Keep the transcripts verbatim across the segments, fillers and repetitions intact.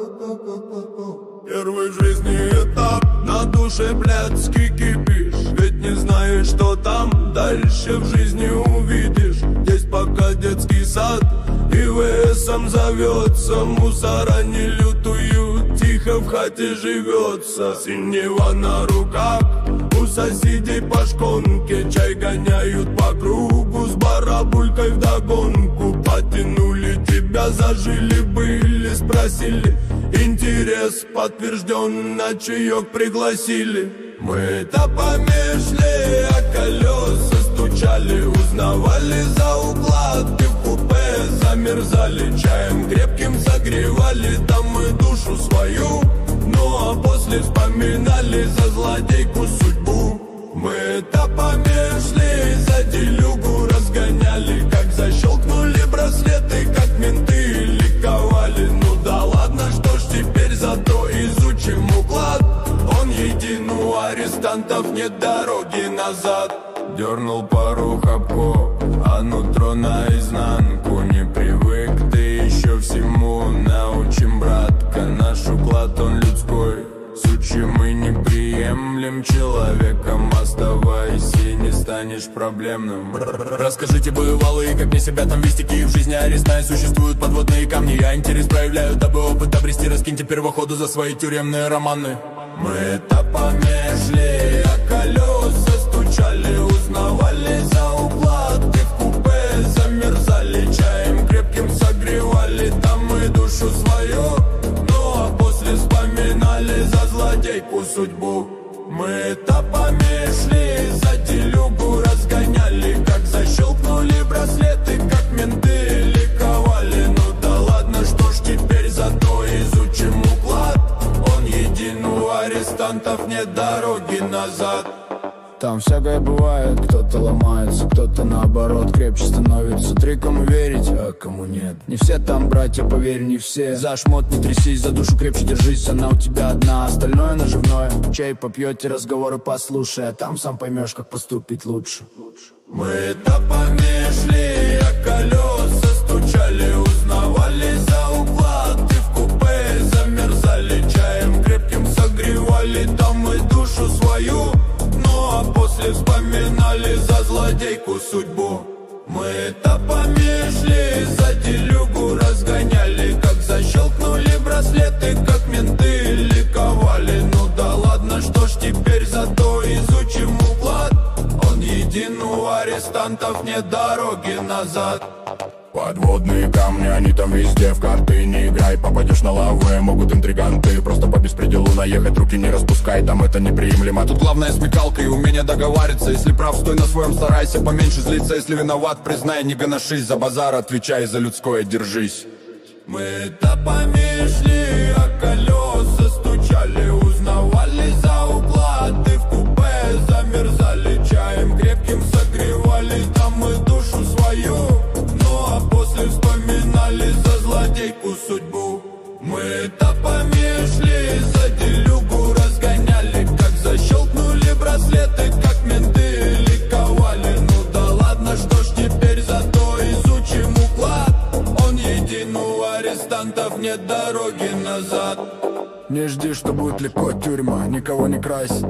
Первый в жизни этап, на душе блядский кипиш. Ведь не знаешь, что там дальше в жизни увидишь. Здесь пока детский сад, и ВСом зовется. Мусора не лютуют, тихо в хате живется. Синева на руках, у соседей по шконке. Чай гоняют по кругу, с барабулькой вдогонку. Потянули тебя, зажили были, спросили. Интерес подтвержден, на чаек пригласили. Мы-то помешли, а колеса стучали. Узнавали за укладки в купе, замерзали. Чаем крепким согревали, там мы душу свою. Ну а после вспоминали за злодейку судьбу. Мы-то помешли, за делюгу разгоняли. Как защелкнули браслеты, как менты ликовали. Ну да ладно, что ж теперь, зато изучим уклад. Он един, у арестантов нет дороги назад. Дернул пару хапков, а нутро наизнанку. Не привык ты еще всему, научим, братка. Наш уклад, он людской. Сучи, мы не приемлем человеком. Оставайся, и не станешь проблемным. Расскажите, бывалые, как мне себя там вести. В жизни арестная существуют подводные камни. Я интерес проявляю, дабы опыт обрести. Раскиньте первоходу за свои тюремные романы. Мы-то помешли, а колеса стучали. Узнавали за укладки в купе, замерзали. Чаем крепким согревали, там мы душу свою. Ну а после вспоминали за злодейку судьбу. Мы-то помешли, за делюгу разгоняли. Как защелкнули браслеты, как менты ликовали. Ну да ладно, что ж теперь, зато изучим уклад. Он един, у арестантов нет дороги назад. Там всякое бывает, кто-то ломается, кто-то наоборот крепче становится. Три, кому верить, а кому нет. Не все там братья, поверь, не все. За шмот не трясись, за душу крепче держись. Она у тебя одна, остальное наживное. Чай попьете, разговоры послушай, а там сам поймешь, как поступить лучше. Мы-то помешли, а колеса стучали. Узнавали за укладки в купе, замерзали. Чаем крепким согревали, там мы душу свою. Ну а после вспоминали за злодейку судьбу. Мы-то помешли, за делюгу разгоняли. Как защелкнули браслеты, как менты ликовали. Ну да ладно, что ж теперь, зато изучим уклад. Он един, у арестантов нет дороги назад. Подводные камни, они там везде, в карты не играй. Попадешь на лавы, могут интриганты. Просто по беспределу наехать, руки не распускай. Там это неприемлемо. Тут главное смекалка и умение договариваться. Если прав, стой на своем, старайся поменьше злиться. Если виноват, признай, не гоношись. За базар отвечай, за людское держись. Мы-то помешли, а колеса стучали. Узнавали за уклады в купе, замерзали. Чаем крепким согревали, там мы душу свою. После вспоминали за злодейку судьбу. Мы-то помешли, за делюгу разгоняли. Как защелкнули браслеты, как менты ликовали. Ну да ладно, что ж теперь, зато изучим уклад. Он един, у арестантов нет дороги назад. Не жди, что будет легко тюрьма, никого не крась.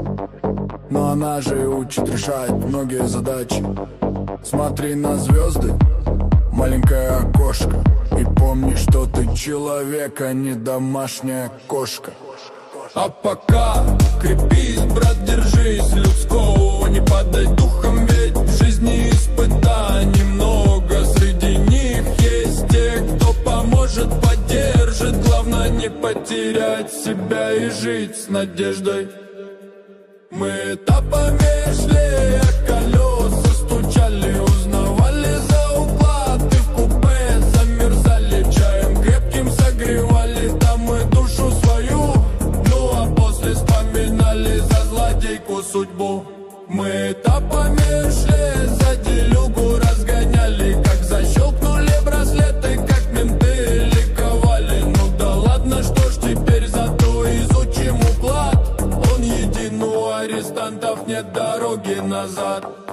Но она же и учит, решает многие задачи. Смотри на звезды, маленькое окошко, и помни, что ты человек, а не домашняя кошка. А пока крепись, брат, держись, людского не падай духом. Ведь в жизни испытаний много, среди них есть те, кто поможет, поддержит. Главное не потерять себя и жить с надеждой. Мы-то помешли, а колеса стучали. Узнавали за уклады в купе, замерзали. Чаем крепким согревали, там мы душу свою. Ну а после вспоминали за злодейку судьбу. Мы-то помешли, за делюгу разгоняли. Как защелкнули браслеты, как менты ликовали. Ну да ладно, что ж теперь, зато изучим уклад. Он един, у арестантов нет дороги назад.